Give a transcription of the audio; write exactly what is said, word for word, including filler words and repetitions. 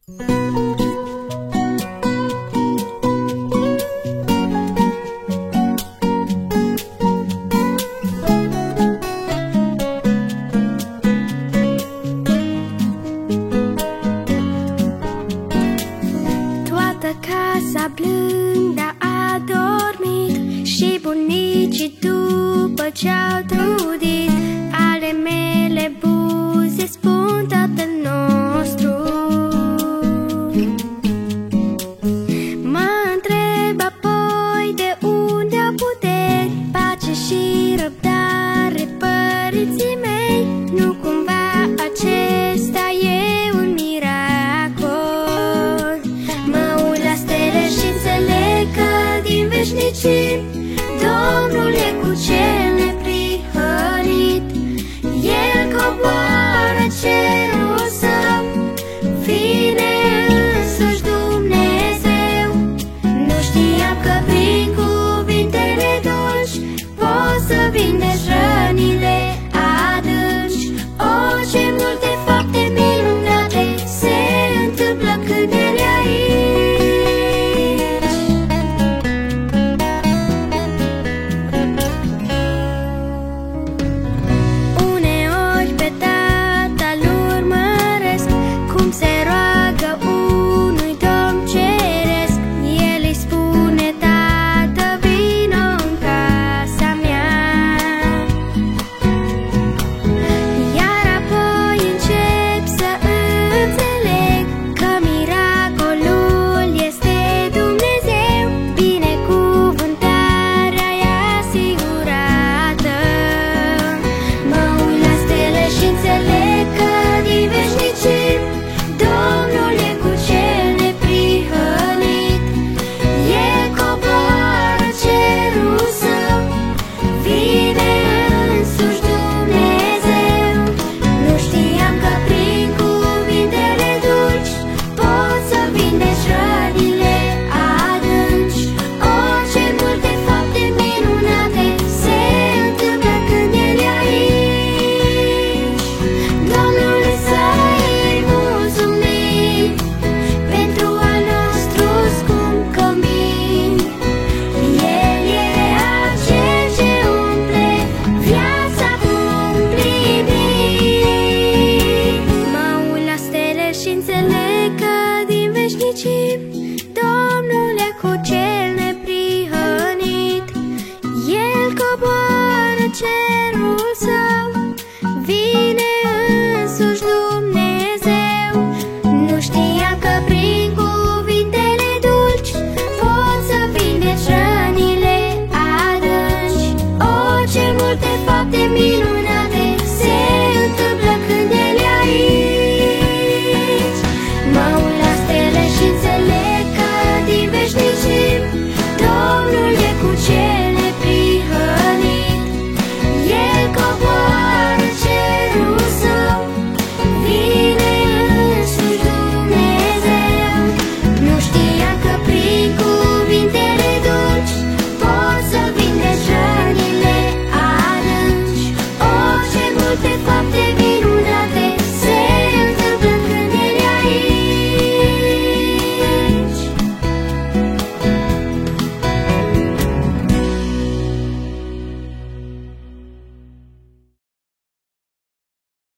Toată casa blândă a dormit și bunicii după ce-au trudit, ale mele buze spun Tatăl nostru. Mă întreb apoi de unde au puteri, pace și răbdare părinții mei. Nu cumva acesta e un miracol? Mă uit la stele și înțeleg că din veșnicii Domnul e cu cel neprihănit. El coboară cerul său, vine însuși Dumnezeu. Nu știam că prin cuvintele dulci poți să vindești rănile adânci. O, ce multe fapte minunate se întâmplă când El e aici. Uneori pe Tatăl urmăresc cum se roagă unui Domn ceresc. El îi spune: Tată, vino în casa mea. Iar apoi încep să înțeleg că miracolul este Dumnezeu. Binecuvântarea e asigurată. Mă uit la stele și înțeleg că din veșnicii Domnul e cu cel neprihănit. El coboară cerul său, vine însuși Dumnezeu. Nu știam că prin cuvintele dulci poți să vindești rănile adânci. O, ce multe fapte minunate se întâmplă când El e aici. Domnului să-i mulțumim pentru al nostru scump cămin. El e acel ce umple viața cu împliniri. Mă uit la stele și înțeleg că din veșnicii